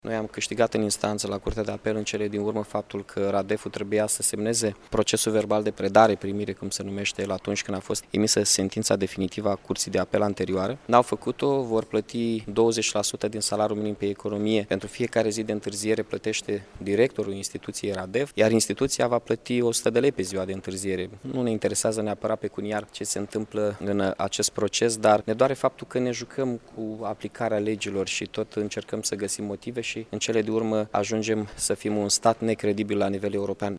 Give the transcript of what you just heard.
Noi am câștigat în instanță la Curtea de Apel în cele din urmă faptul că Radef-ul trebuia să semneze procesul verbal de predare-primire, cum se numește el, atunci când a fost emisă sentința definitivă a Curții de Apel anterioară. N-au făcut-o, vor plăti 20% din salariul minim pe economie. Pentru fiecare zi de întârziere plătește directorul instituției Radef, iar instituția va plăti 100 de lei pe ziua de întârziere. Nu ne interesează neapărat pecuniar ce se întâmplă în acest proces, dar ne doare faptul că ne jucăm cu aplicarea legilor și tot încercăm să găsim motive și în cele de urmă ajungem să fim un stat necredibil la nivel european.